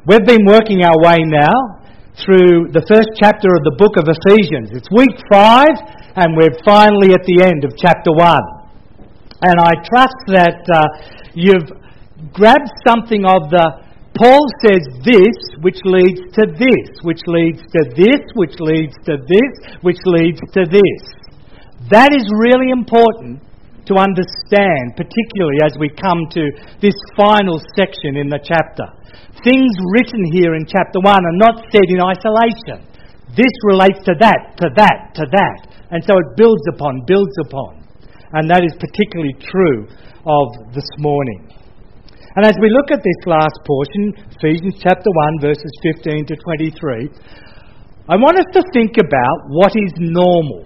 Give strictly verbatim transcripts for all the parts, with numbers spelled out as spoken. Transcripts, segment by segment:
We've been working our way now through the first chapter of the book of Ephesians. It's week five, and we're finally at the end of chapter one. And I trust that uh, you've grabbed something of the Paul says this, which leads to this, which leads to this, which leads to this, which leads to this. That is really important to understand, particularly as we come to this final section in the chapter. Things written here in chapter one are not said in isolation. This relates to that, to that, to that. And so it builds upon, builds upon. And that is particularly true of this morning. And as we look at this last portion, Ephesians chapter one, verses fifteen to twenty-three, I want us to think about what is normal.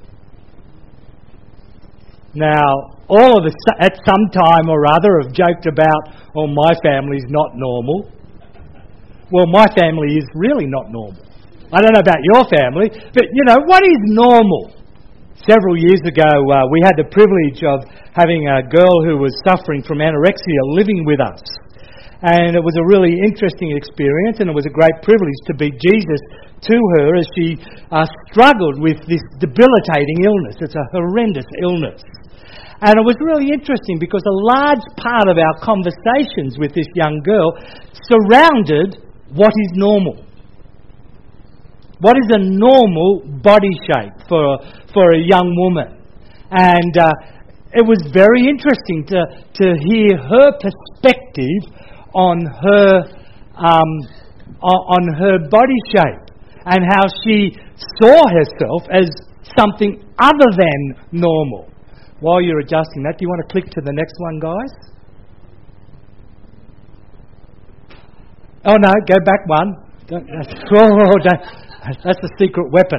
Now, all of us at some time or other have joked about, oh, my family's not normal. Well, my family is really not normal. I don't know about your family, but, you know, what is normal? Several years ago, uh, we had the privilege of having a girl who was suffering from anorexia living with us. And it was a really interesting experience, and it was a great privilege to be Jesus to her as she uh, struggled with this debilitating illness. It's a horrendous illness. And it was really interesting because a large part of our conversations with this young girl surrounded what is normal. What is a normal body shape for, for a young woman? And uh, it was very interesting to, to hear her perspective on her, um, on her body shape and how she saw herself as something other than normal. While you're adjusting that, do you want to click to the next one, guys? Oh no, go back one. Don't, that's, oh, don't, that's a secret weapon.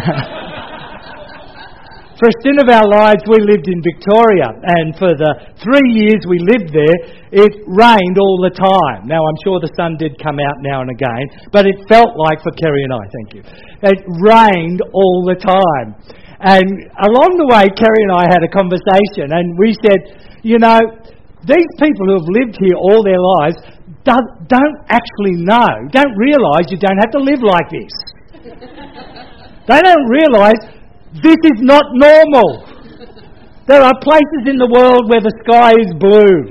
For a stint of our lives, we lived in Victoria, and for the three years we lived there, it rained all the time. Now, I'm sure the sun did come out now and again, but it felt like, for Kerry and I, thank you, it rained all the time. And along the way, Kerry and I had a conversation, and we said, you know, these people who have lived here all their lives don't, don't actually know, don't realise you don't have to live like this. They don't realise this is not normal. There are places in the world where the sky is blue.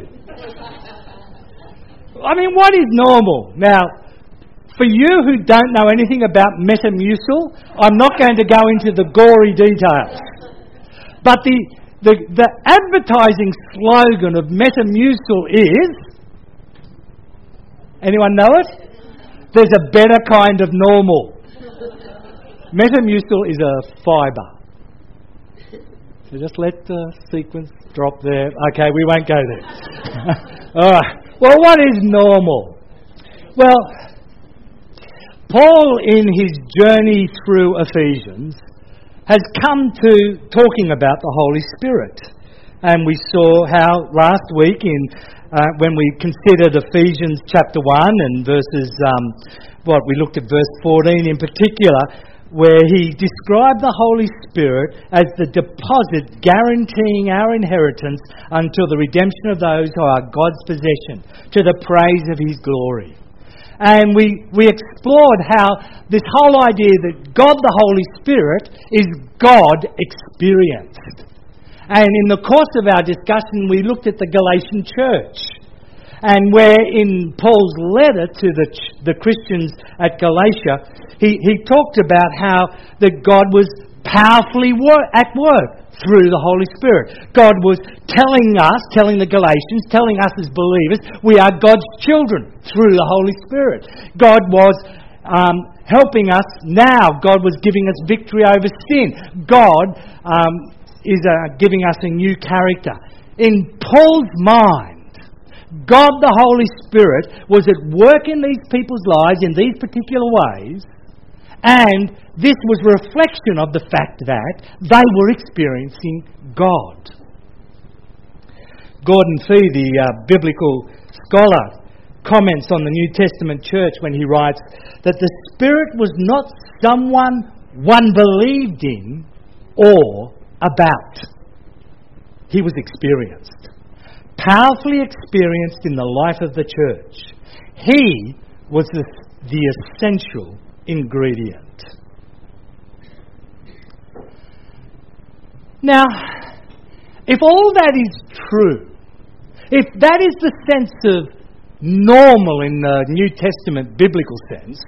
I mean, what is normal? Now, for you who don't know anything about Metamucil, I'm not going to go into the gory details. But the, the, the advertising slogan of Metamucil is, anyone know it? There's a better kind of normal. Metamucil is a fibre. So just let the sequence drop there. Okay, we won't go there. All right. Well, what is normal? Well, Paul, in his journey through Ephesians, has come to talking about the Holy Spirit. And we saw how last week, in uh, when we considered Ephesians chapter one and verses, um, what we looked at verse fourteen in particular, where he described the Holy Spirit as the deposit guaranteeing our inheritance until the redemption of those who are God's possession, to the praise of his glory. And we, we explored how this whole idea that God the Holy Spirit is God experienced. And in the course of our discussion, we looked at the Galatian church. And where in Paul's letter to the the Christians at Galatia, he, he talked about how that God was powerfully wor- at work through the Holy Spirit. God was telling us, telling the Galatians, telling us as believers, we are God's children through the Holy Spirit. God was um, helping us now. God was giving us victory over sin. God um, is uh, giving us a new character. In Paul's mind, God the Holy Spirit was at work in these people's lives in these particular ways, and this was a reflection of the fact that they were experiencing God. Gordon Fee, the uh, biblical scholar, comments on the New Testament church when he writes that the Spirit was not someone one believed in or about. He was experienced. Powerfully experienced in the life of the church. He was the, the essential ingredient. Now, if all that is true, if that is the sense of normal in the New Testament biblical sense,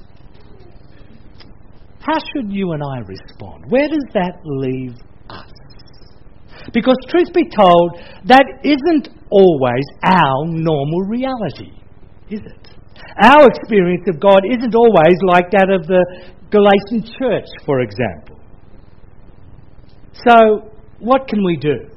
how should you and I respond? Where does that leave us? Because truth be told, that isn't always our normal reality, is it? Our experience of God isn't always like that of the Galatian church, for example. So, what can we do?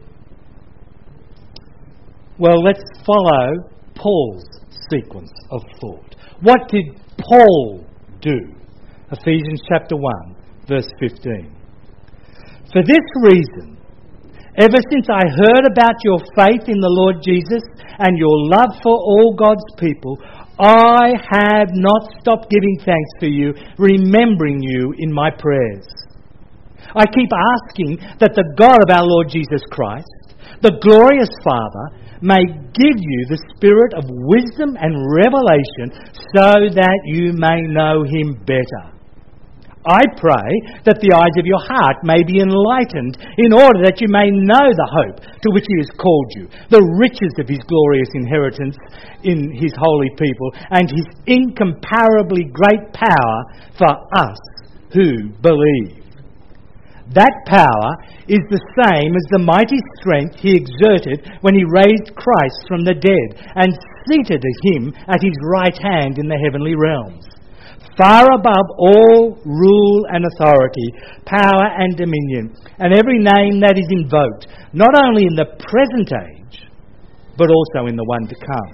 Well, let's follow Paul's sequence of thought. What did Paul do? Ephesians chapter one, verse fifteen. For this reason, ever since I heard about your faith in the Lord Jesus and your love for all God's people, I have not stopped giving thanks for you, remembering you in my prayers. I keep asking that the God of our Lord Jesus Christ, the glorious Father, may give you the spirit of wisdom and revelation so that you may know him better. I pray that the eyes of your heart may be enlightened in order that you may know the hope to which he has called you, the riches of his glorious inheritance in his holy people, and his incomparably great power for us who believe. That power is the same as the mighty strength he exerted when he raised Christ from the dead and seated him at his right hand in the heavenly realms, far above all rule and authority, power and dominion, and every name that is invoked, not only in the present age, but also in the one to come.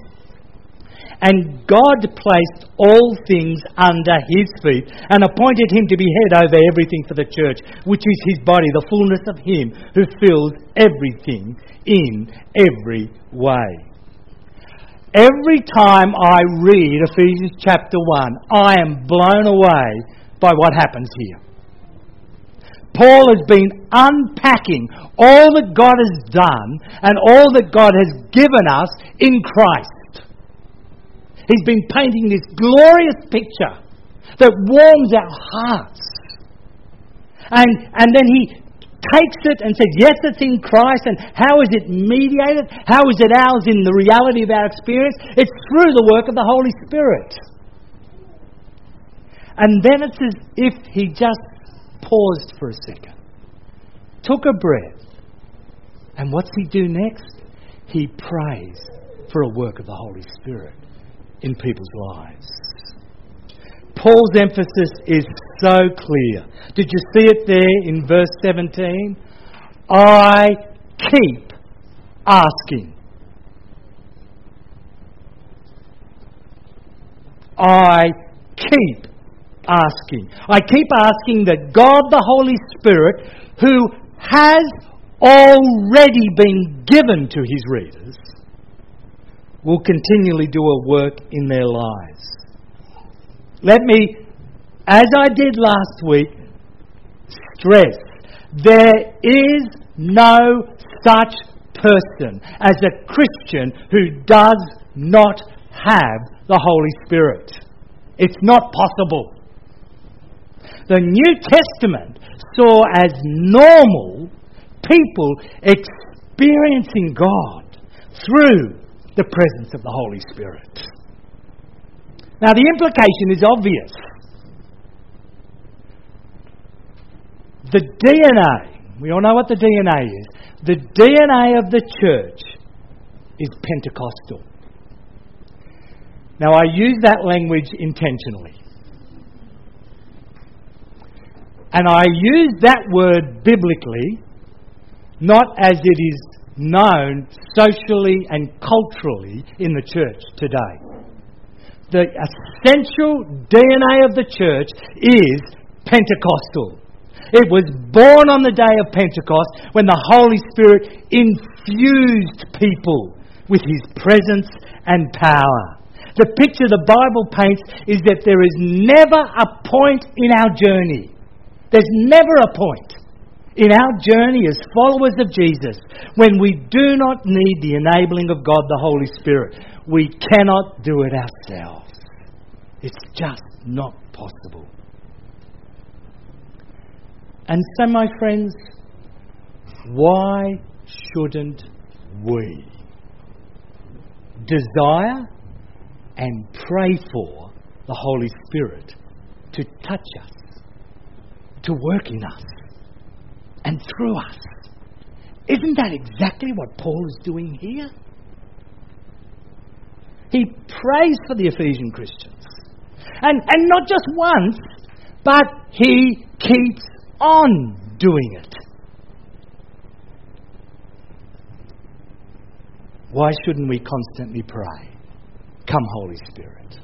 And God placed all things under his feet and appointed him to be head over everything for the church, which is his body, the fullness of him who fills everything in every way. Every time I read Ephesians chapter one, I am blown away by what happens here. Paul has been unpacking all that God has done and all that God has given us in Christ. He's been painting this glorious picture that warms our hearts. And, and then he takes it and says, yes, it's in Christ, and how is it mediated? How is it ours in the reality of our experience? It's through the work of the Holy Spirit. And then it's as if he just paused for a second, took a breath, and what's he do next? He prays for a work of the Holy Spirit in people's lives. Paul's emphasis is so clear. Did you see it there in verse seventeen? I keep asking. I keep asking. I keep asking that God the Holy Spirit, who has already been given to his readers, will continually do a work in their lives. Let me, as I did last week, stress there is no such person as a Christian who does not have the Holy Spirit. It's not possible. The New Testament saw as normal people experiencing God through the presence of the Holy Spirit. Now, the implication is obvious. The D N A, we all know what the D N A is. The D N A of the church is Pentecostal. Now, I use that language intentionally. And I use that word biblically, not as it is known socially and culturally in the church today. The essential D N A of the church is Pentecostal. It was born on the day of Pentecost when the Holy Spirit infused people with his presence and power. The picture the Bible paints is that there is never a point in our journey. There's never a point in our journey as followers of Jesus when we do not need the enabling of God the Holy Spirit. We cannot do it ourselves. It's just not possible. And so, my friends, why shouldn't we desire and pray for the Holy Spirit to touch us, to work in us, and through us? Isn't that exactly what Paul is doing here? He prays for the Ephesian Christians. And, and not just once, but he keeps on doing it. Why shouldn't we constantly pray, "Come, Holy Spirit"?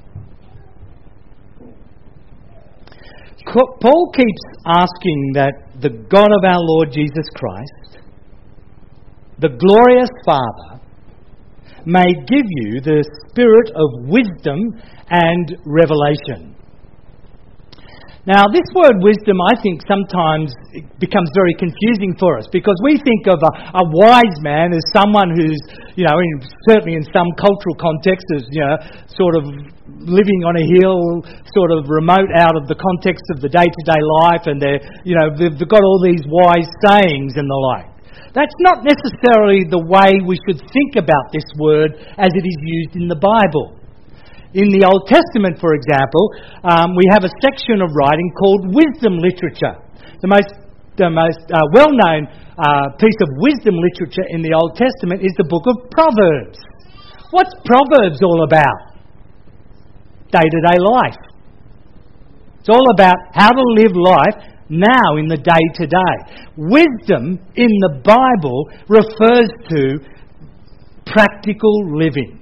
Paul keeps asking that the God of our Lord Jesus Christ, the glorious Father, may give you the spirit of wisdom and revelation. Now, this word wisdom, I think, sometimes becomes very confusing for us, because we think of a, a wise man as someone who's, you know, in, certainly in some cultural contexts, is, you know, sort of living on a hill, sort of remote out of the context of the day-to-day life, and they're, you know, they've, they've got all these wise sayings and the like. That's not necessarily the way we should think about this word as it is used in the Bible. In the Old Testament, for example, um, we have a section of writing called wisdom literature. The most, the most uh, well-known uh, piece of wisdom literature in the Old Testament is the book of Proverbs. What's Proverbs all about? Day-to-day life. It's all about how to live life now in the day-to-day. Wisdom in the Bible refers to practical living.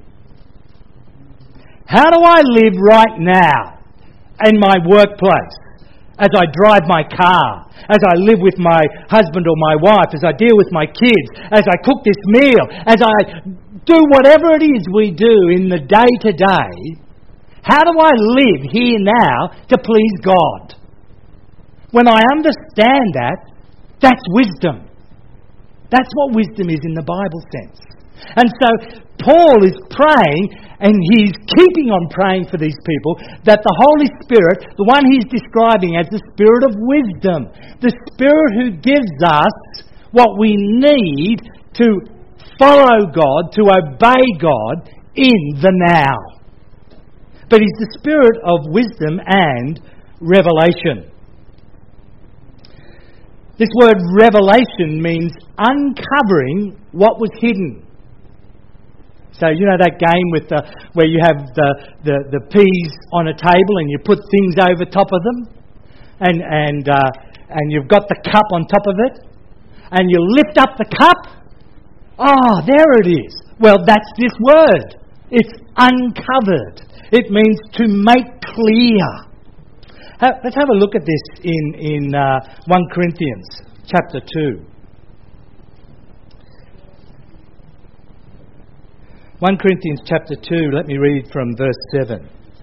How do I live right now in my workplace, as I drive my car, as I live with my husband or my wife, as I deal with my kids, as I cook this meal, as I do whatever it is we do in the day-to-day? How do I live here now to please God? When I understand that, that's wisdom. That's what wisdom is in the Bible sense. And so Paul is praying, and he's keeping on praying for these people, that the Holy Spirit, the one he's describing as the Spirit of wisdom, the Spirit who gives us what we need to follow God, to obey God in the now. But he's the Spirit of wisdom and revelation. This word revelation means uncovering what was hidden. So, you know that game with the, where you have the, the, the peas on a table and you put things over top of them, and and uh, and you've got the cup on top of it, and you lift up the cup. Oh, there it is. Well, that's this word. It's uncovered. It means to make clear. Let's have a look at this in in uh, First Corinthians chapter two. First Corinthians chapter two, let me read from verse seven.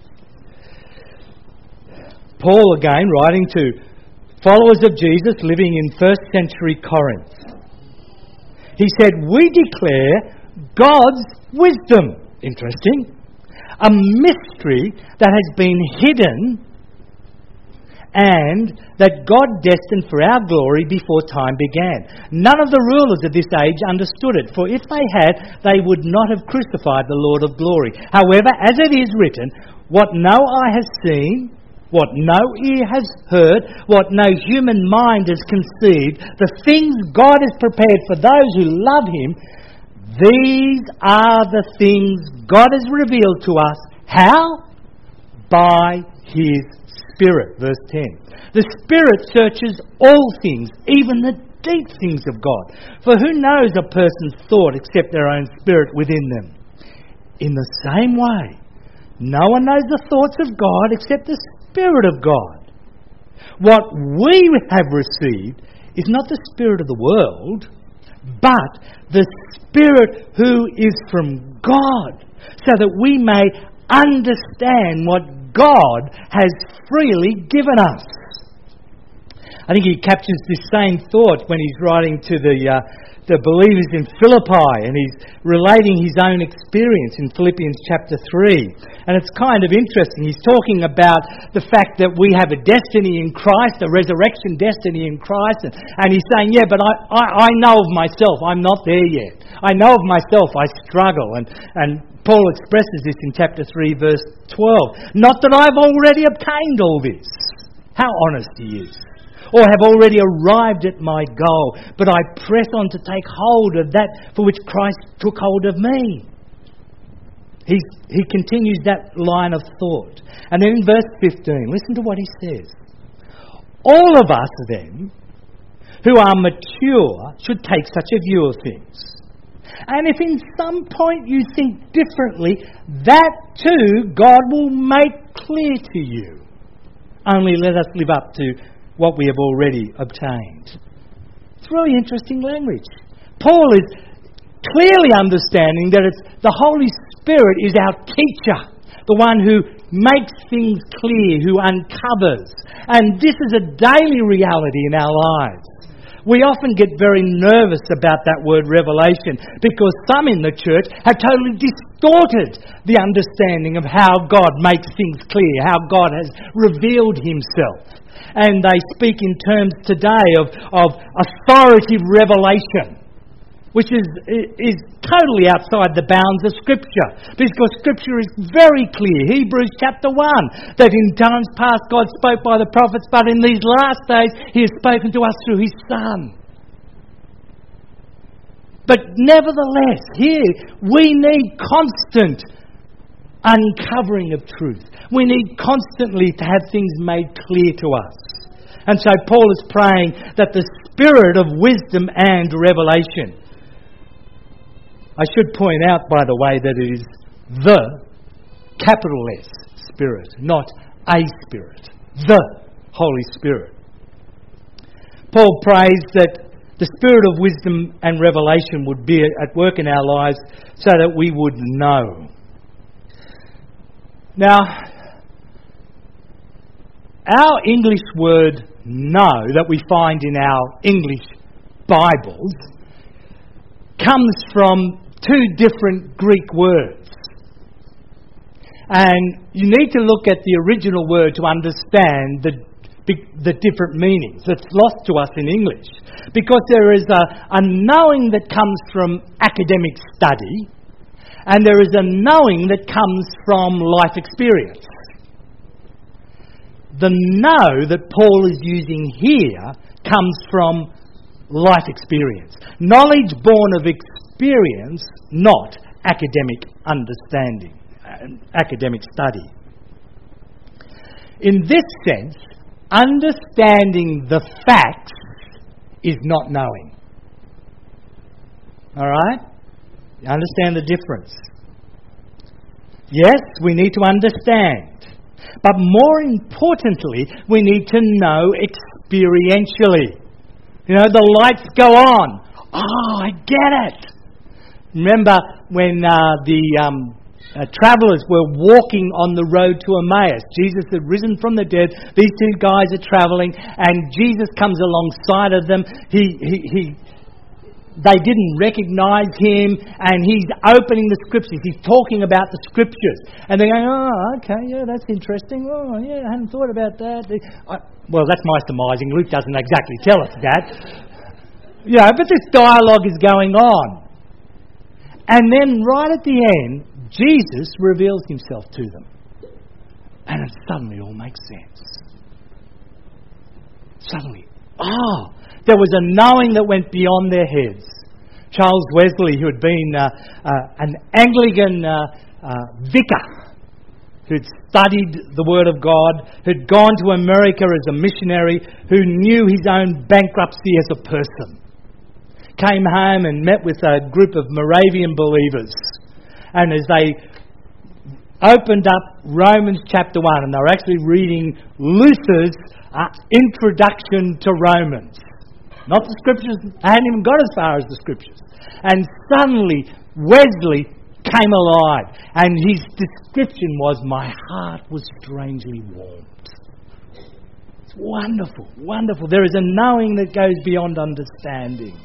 Paul again, writing to followers of Jesus living in first century Corinth. He said, "We declare God's wisdom." Interesting. A mystery that has been hidden and that God destined for our glory before time began. None of the rulers of this age understood it, for if they had, they would not have crucified the Lord of glory. However, as it is written, what no eye has seen, what no ear has heard, what no human mind has conceived, the things God has prepared for those who love Him, these are the things God has revealed to us. How? By His Spirit. Verse ten. The Spirit searches all things, even the deep things of God. For who knows a person's thought except their own spirit within them? In the same way, no one knows the thoughts of God except the Spirit of God. What we have received is not the spirit of the world, but the Spirit who is from God, so that we may understand what God has freely given us. I think he captures this same thought when he's writing to the uh, the believers in Philippi, and he's relating his own experience in Philippians chapter three. And it's kind of interesting. He's talking about the fact that we have a destiny in Christ, a resurrection destiny in Christ, and, and he's saying, yeah, but I, I, I know of myself, I'm not there yet. I know of myself, I struggle. And, and Paul expresses this in chapter three, verse twelve. Not that I've already obtained all this. How honest he is. Or have already arrived at my goal, but I press on to take hold of that for which Christ took hold of me. He, he continues that line of thought. And then in verse fifteen, listen to what he says. All of us then, who are mature, should take such a view of things. And if in some point you think differently, that too God will make clear to you. Only let us live up to what we have already obtained. It's really interesting language. Paul is clearly understanding that it's the Holy Spirit is our teacher, the one who makes things clear, who uncovers. And this is a daily reality in our lives. We often get very nervous about that word revelation because some in the church have totally distorted the understanding of how God makes things clear, how God has revealed himself. And they speak in terms today of, of authoritative revelation, which is, is totally outside the bounds of Scripture. Because Scripture is very clear. Hebrews chapter one, that in times past God spoke by the prophets, but in these last days He has spoken to us through His Son. But nevertheless, here we need constant uncovering of truth. We need constantly to have things made clear to us. And so Paul is praying that the spirit of wisdom and revelation. I should point out, by the way, that it is the, capital S, Spirit, not a Spirit. The Holy Spirit. Paul prays that the spirit of wisdom and revelation would be at work in our lives so that we would know. Now, our English word know that we find in our English Bibles comes from two different Greek words. And you need to look at the original word to understand the, the different meanings that's lost to us in English. Because there is a, a knowing that comes from academic study, and there is a knowing that comes from life experience. The know that Paul is using here comes from life experience. Knowledge born of experience, not academic understanding, academic study. In this sense, understanding the facts is not knowing. All right? You understand the difference? Yes, we need to understand. But more importantly, we need to know experientially. You know, the lights go on. Oh, I get it. Remember when uh, the um, uh, travellers were walking on the road to Emmaus. Jesus had risen from the dead. These two guys are travelling, and Jesus comes alongside of them. He, he, he They didn't recognise him, and he's opening the scriptures. He's talking about the scriptures. And they're going, oh, okay, yeah, that's interesting. Oh, yeah, I hadn't thought about that. I, well, that's my surmising. Luke doesn't exactly tell us that. Yeah, but this dialogue is going on. And then right at the end, Jesus reveals himself to them. And it suddenly all makes sense. Suddenly, oh, there was a knowing that went beyond their heads. Charles Wesley, who had been uh, uh, an Anglican uh, uh, vicar, who'd studied the Word of God, who'd gone to America as a missionary, who knew his own bankruptcy as a person, came home and met with a group of Moravian believers. And as they opened up Romans chapter one, and they were actually reading Luther's uh, introduction to Romans. Not the scriptures, I hadn't even got as far as the scriptures. And suddenly, Wesley came alive. And his description was, my heart was strangely warmed. It's Wonderful, wonderful. There is a knowing that goes beyond understanding.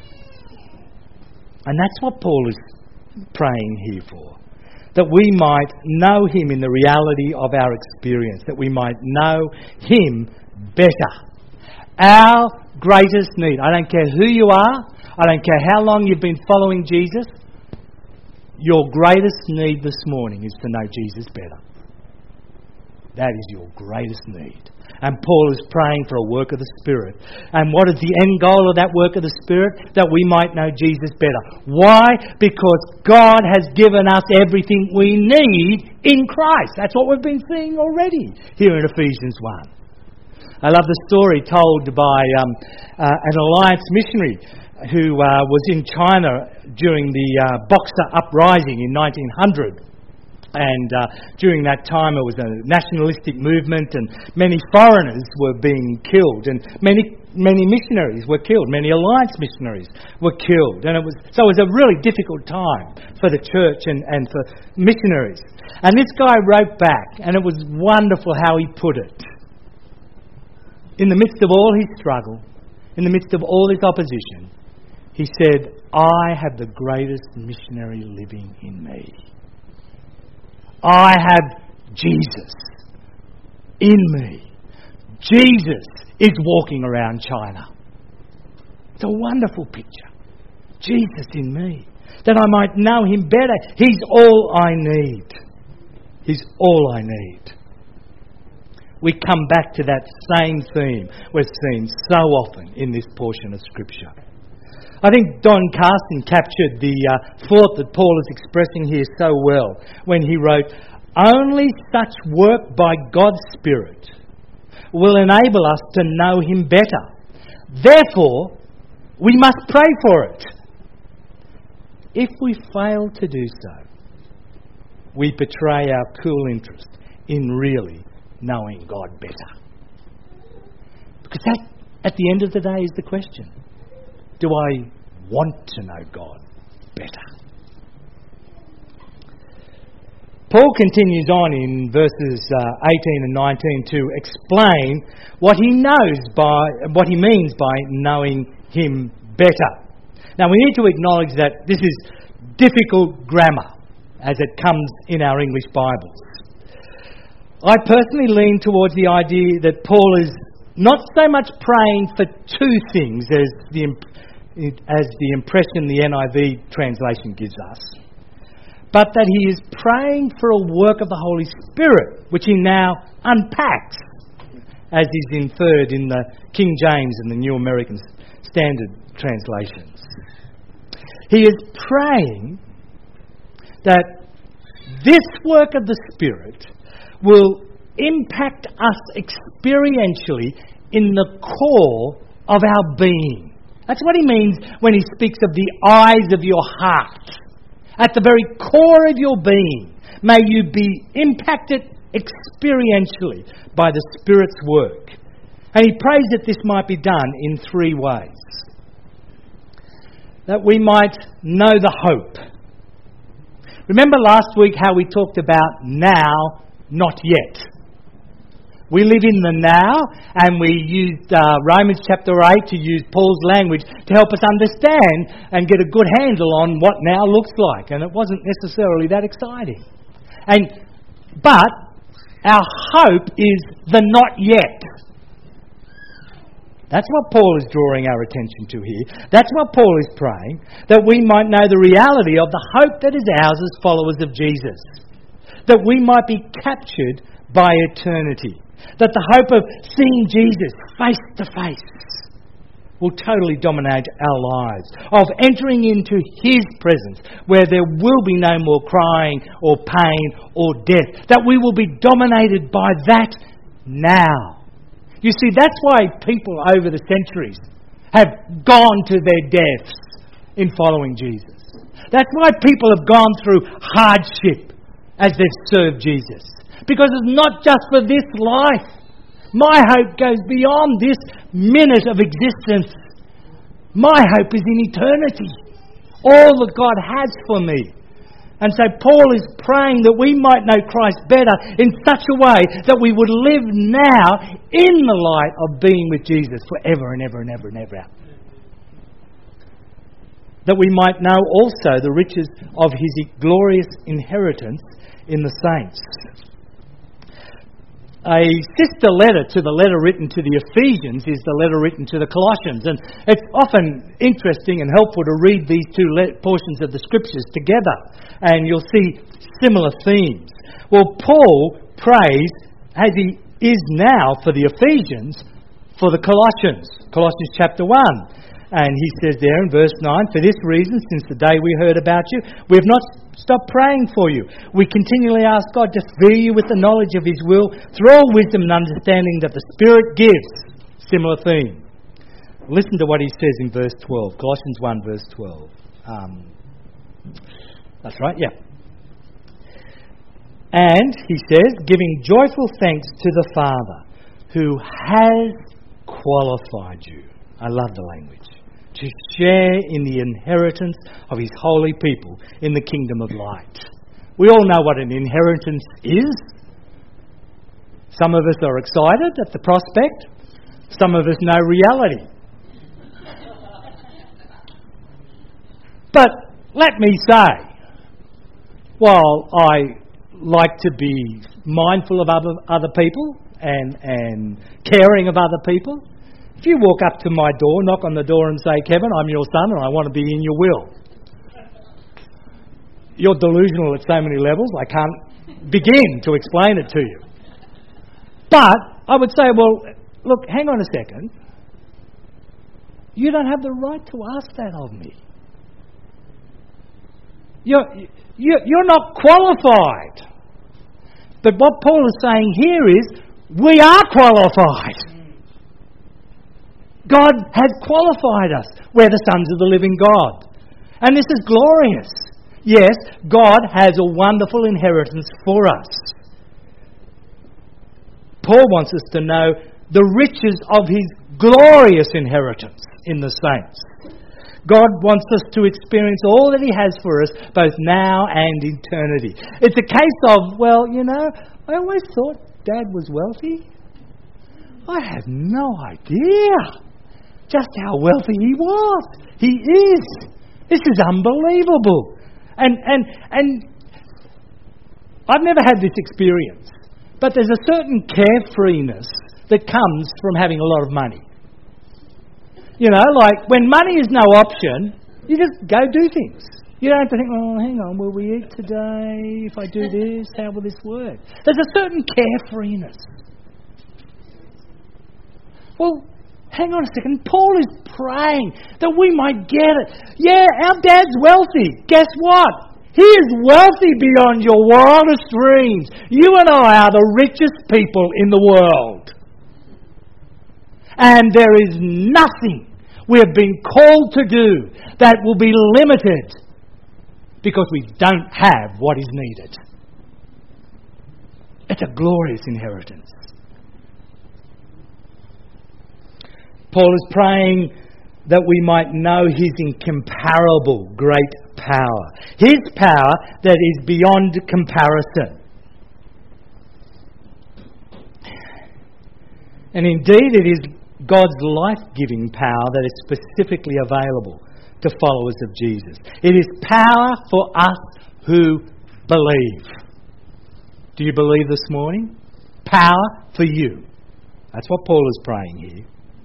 And that's what Paul is praying here for. That we might know him in the reality of our experience. That we might know him better. Our greatest need. I don't care who you are. I don't care how long you've been following Jesus. Your greatest need this morning is to know Jesus better. That is your greatest need. And Paul is praying for a work of the Spirit. And what is the end goal of that work of the Spirit? That we might know Jesus better. Why? Because God has given us everything we need in Christ. That's what we've been seeing already here in Ephesians one. I love the story told by um, uh, an Alliance missionary who uh, was in China during the uh, Boxer Uprising in nineteen hundred. And uh, during that time it was a nationalistic movement and many foreigners were being killed and many many missionaries were killed, many Alliance missionaries were killed. And it was so it was a really difficult time for the church and, and for missionaries. And this guy wrote back, and it was wonderful how he put it. In the midst of all his struggle, in the midst of all his opposition, he said, I have the greatest missionary living in me. I have Jesus in me. Jesus is walking around China. It's a wonderful picture. Jesus in me. That I might know him better. He's all I need. He's all I need. We come back to that same theme we've seen so often in this portion of Scripture. I think Don Carson captured the uh, thought that Paul is expressing here so well when he wrote, only such work by God's Spirit will enable us to know him better. Therefore, we must pray for it. If we fail to do so, we betray our cool interest in really knowing God better. Because that, at the end of the day, is the question. Do I want to know God better? Paul continues on in verses uh, eighteen and nineteen to explain what he knows by what he means by knowing him better. Now we need to acknowledge that this is difficult grammar as it comes in our English Bibles. I personally lean towards the idea that Paul is not so much praying for two things as the as the impression the N I V translation gives us, but that he is praying for a work of the Holy Spirit, which he now unpacks, as is inferred in the King James and the New American Standard translations. He is praying that this work of the Spirit will impact us experientially in the core of our being. That's what he means when he speaks of the eyes of your heart. At the very core of your being, may you be impacted experientially by the Spirit's work. And he prays that this might be done in three ways. That we might know the hope. Remember last week how we talked about now, not yet. We live in the now, and we used uh, Romans chapter eight to use Paul's language to help us understand and get a good handle on what now looks like. And it wasn't necessarily that exciting. And but our hope is the not yet. That's what Paul is drawing our attention to here. That's what Paul is praying, that we might know the reality of the hope that is ours as followers of Jesus. That we might be captured by eternity. That the hope of seeing Jesus face to face will totally dominate our lives. Of entering into his presence where there will be no more crying or pain or death. That we will be dominated by that now. You see, that's why people over the centuries have gone to their deaths in following Jesus. That's why people have gone through hardship as they've served Jesus. Because it's not just for this life. My hope goes beyond this minute of existence. My hope is in eternity. All that God has for me. And so Paul is praying that we might know Christ better in such a way that we would live now in the light of being with Jesus forever and ever and ever and ever. That we might know also the riches of his glorious inheritance in the saints. A sister letter to the letter written to the Ephesians is the letter written to the Colossians. And it's often interesting and helpful to read these two le- portions of the Scriptures together. And you'll see similar themes. Well, Paul prays, as he is now for the Ephesians, for the Colossians. Colossians chapter one. And he says there in verse nine, "For this reason, since the day we heard about you, we have not stopped praying for you. We continually ask God to fill you with the knowledge of his will through all wisdom and understanding that the Spirit gives." Similar theme. Listen to what he says in verse twelve. Colossians one, verse twelve. Um, that's right, yeah. "And," he says, "giving joyful thanks to the Father who has qualified you." I love the language. "To share in the inheritance of his holy people in the kingdom of light." We all know what an inheritance is. Some of us are excited at the prospect. Some of us know reality. But let me say, while I like to be mindful of other, other people and, and caring of other people, if you walk up to my door, knock on the door and say, "Kevin, I'm your son and I want to be in your will," you're delusional at so many levels, I can't begin to explain it to you. But I would say, well, look, hang on a second. You don't have the right to ask that of me. You're, you're not qualified. But what Paul is saying here is, we are qualified. God has qualified us. We're the sons of the living God. And this is glorious. Yes, God has a wonderful inheritance for us. Paul wants us to know the riches of his glorious inheritance in the saints. God wants us to experience all that he has for us, both now and eternity. It's a case of, well, you know, I always thought Dad was wealthy. I had no idea just how wealthy he was. He is. This is unbelievable. And and and I've never had this experience, but there's a certain carefreeness that comes from having a lot of money. You know, like when money is no option, you just go do things. You don't have to think, oh, hang on, will we eat today? If I do this, how will this work? There's a certain carefreeness. Well, hang on a second. Paul is praying that we might get it. Yeah, our dad's wealthy. Guess what? He is wealthy beyond your wildest dreams. You and I are the richest people in the world. And there is nothing we have been called to do that will be limited because we don't have what is needed. It's a glorious inheritance. Paul is praying that we might know his incomparable great power. His power that is beyond comparison. And indeed it is God's life-giving power that is specifically available to followers of Jesus. It is power for us who believe. Do you believe this morning? Power for you. That's what Paul is praying here.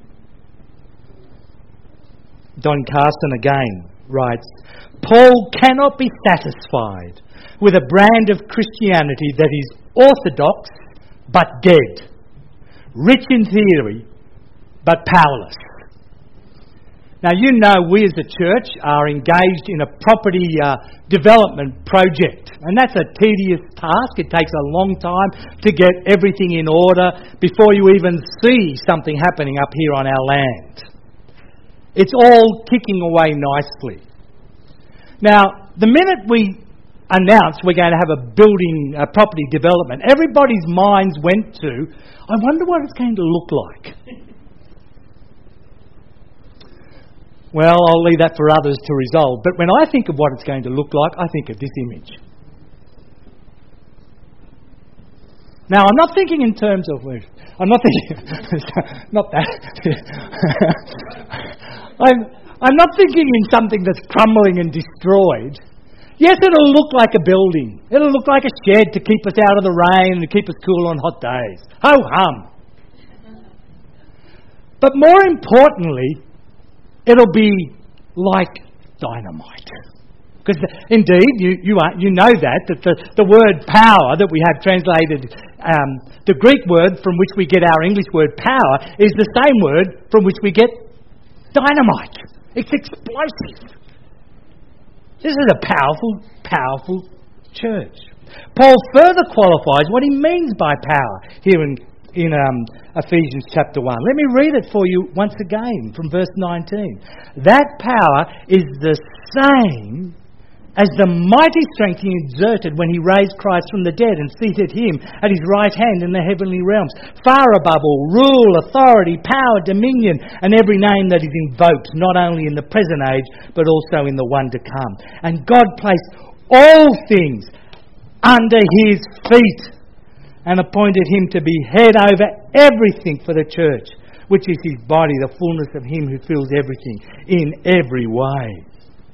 Don Carson again writes, Paul cannot be satisfied with a brand of Christianity that is orthodox but dead, rich in theory but powerless. Now, you know we as a church are engaged in a property uh, development project, and that's a tedious task. It takes a long time to get everything in order before you even see something happening up here on our land. It's all ticking away nicely. Now, the minute we announced we're going to have a building, a property development, everybody's minds went to, I wonder what it's going to look like. Well, I'll leave that for others to resolve. But when I think of what it's going to look like, I think of this image. Now, I'm not thinking in terms of... I'm not thinking... not that. I'm, I'm not thinking in something that's crumbling and destroyed. Yes, it'll look like a building. It'll look like a shed to keep us out of the rain and to keep us cool on hot days. Ho-hum. But more importantly, it'll be like dynamite. Because indeed, you you, are, you know that, that the, the word power that we have translated, um, the Greek word from which we get our English word power, is the same word from which we get dynamite. It's explosive. This is a powerful, powerful church. Paul further qualifies what he means by power here in, in um, Ephesians chapter one. Let me read it for you once again from verse nineteen. That power is the same as the mighty strength he exerted when he raised Christ from the dead and seated him at his right hand in the heavenly realms, far above all rule, authority, power, dominion, and every name that is invoked, not only in the present age, but also in the one to come. And God placed all things under his feet and appointed him to be head over everything for the church, which is his body, the fullness of him who fills everything in every way.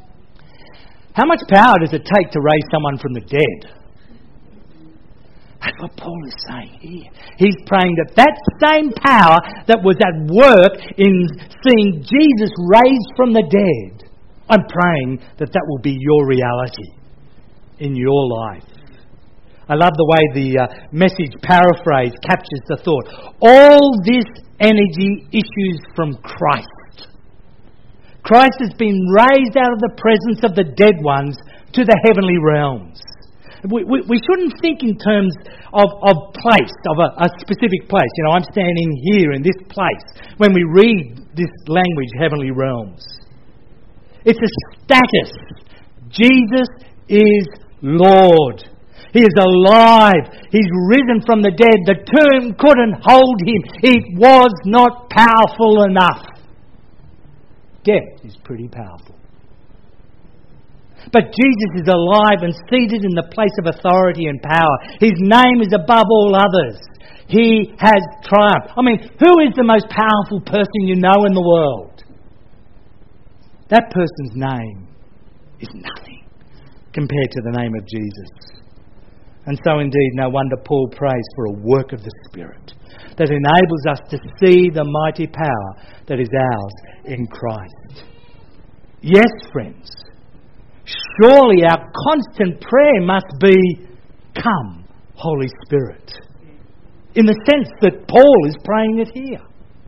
How much power does it take to raise someone from the dead? That's what Paul is saying here. He's praying that that same power that was at work in seeing Jesus raised from the dead, I'm praying that that will be your reality in your life. I love the way the uh, Message paraphrase captures the thought. All this energy issues from Christ. Christ has been raised out of the presence of the dead ones to the heavenly realms. We, we, we shouldn't think in terms of, of place, of a, a specific place. You know, I'm standing here in this place when we read this language, heavenly realms. It's a status. Jesus is Lord. He is alive. He's risen from the dead. The tomb couldn't hold him. It was not powerful enough. Death is pretty powerful. But Jesus is alive and seated in the place of authority and power. His name is above all others. He has triumphed. I mean, who is the most powerful person you know in the world? That person's name is nothing compared to the name of Jesus. And so indeed, no wonder Paul prays for a work of the Spirit that enables us to see the mighty power that is ours in Christ. Yes, friends, surely our constant prayer must be, come, Holy Spirit. In the sense that Paul is praying it here.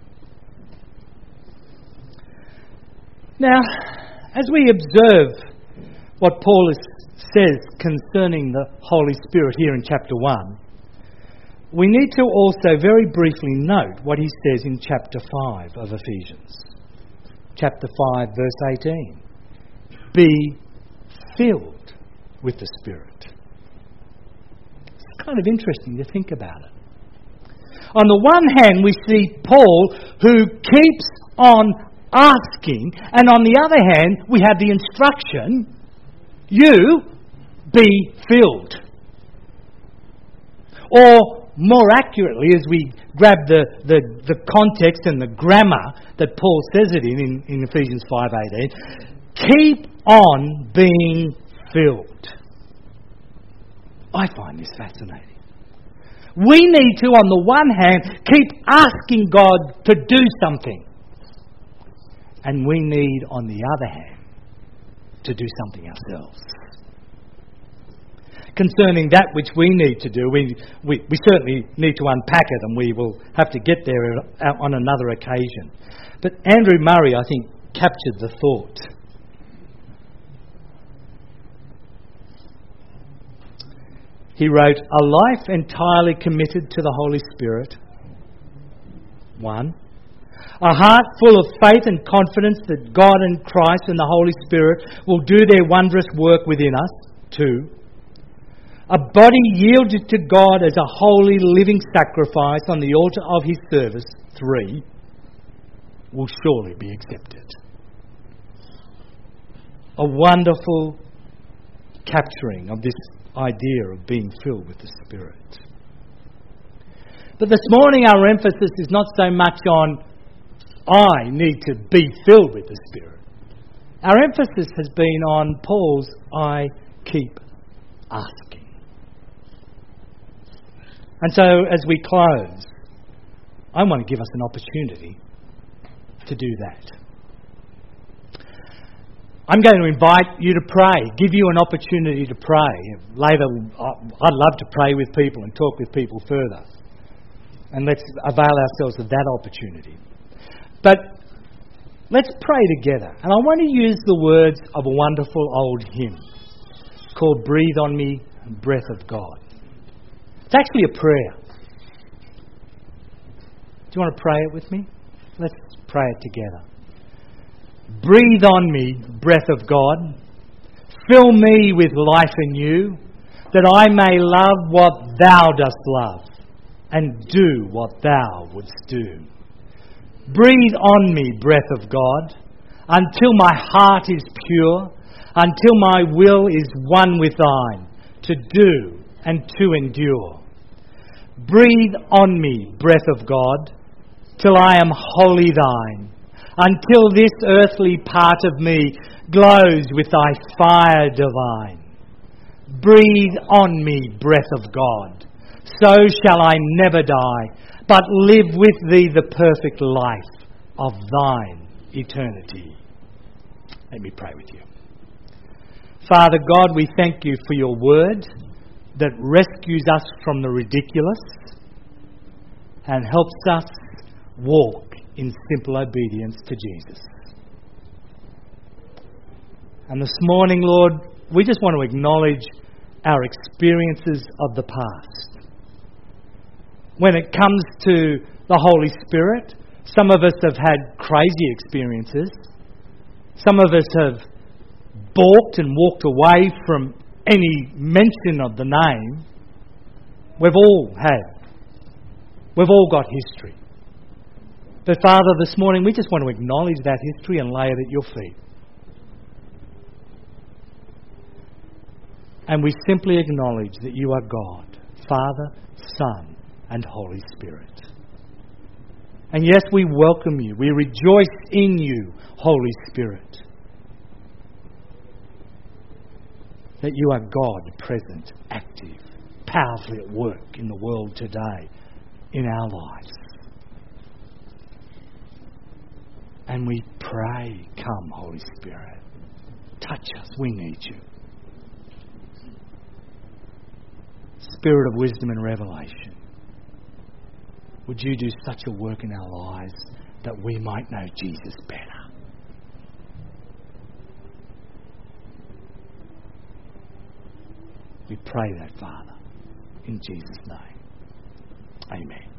Now, as we observe what Paul is, says concerning the Holy Spirit here in chapter one, we need to also very briefly note what he says in chapter five of Ephesians. Chapter five, verse eighteen. Be filled with the Spirit. It's kind of interesting to think about it. On the one hand, we see Paul who keeps on asking, and on the other hand, we have the instruction, you be filled. Or more accurately, as we grab the, the, the context and the grammar that Paul says it in, in, in Ephesians five eighteen, keep on being filled. I find this fascinating. We need to, on the one hand, keep asking God to do something. And we need, on the other hand, to do something ourselves. Concerning that which we need to do, we, we, we certainly need to unpack it, and we will have to get there on another occasion. But Andrew Murray, I think, captured the thought. He wrote, a life entirely committed to the Holy Spirit. One. A heart full of faith and confidence that God and Christ and the Holy Spirit will do their wondrous work within us. Two. A body yielded to God as a holy living sacrifice on the altar of his service. Three. Will surely be accepted. a wonderful capturing of this idea of being filled with the Spirit. But this morning our emphasis is not so much on I need to be filled with the Spirit. Our emphasis has been on Paul's I keep asking. And so as we close, I want to give us an opportunity to do that. I'm going to invite you to pray, give you an opportunity to pray. Later, I'd love to pray with people and talk with people further. And let's avail ourselves of that opportunity. But let's pray together. And I want to use the words of a wonderful old hymn called Breathe on Me, Breath of God. It's actually a prayer. Do you want to pray it with me? Let's pray it together. Breathe on me, breath of God. Fill me with life anew, that I may love what Thou dost love and do what Thou wouldst do. Breathe on me, breath of God, until my heart is pure, until my will is one with Thine, to do and to endure. Breathe on me, breath of God, till I am wholly Thine, until this earthly part of me glows with Thy fire divine. Breathe on me, breath of God, so shall I never die, but live with Thee the perfect life of Thine eternity. Let me pray with you. Father God, we thank You for Your word that rescues us from the ridiculous and helps us walk in simple obedience to Jesus. And this morning, Lord, we just want to acknowledge our experiences of the past. When it comes to the Holy Spirit, some of us have had crazy experiences. Some of us have balked and walked away from any mention of the name. We've all had. We've all got history. But Father, this morning we just want to acknowledge that history and lay it at Your feet. And we simply acknowledge that You are God, Father, Son, and Holy Spirit. And yes, we welcome You. We rejoice in You, Holy Spirit. That You are God, present, active, powerfully at work in the world today, in our lives. And we pray, come, Holy Spirit. Touch us. We need You. Spirit of wisdom and revelation, would You do such a work in our lives that we might know Jesus better? We pray that, Father, in Jesus' name. Amen.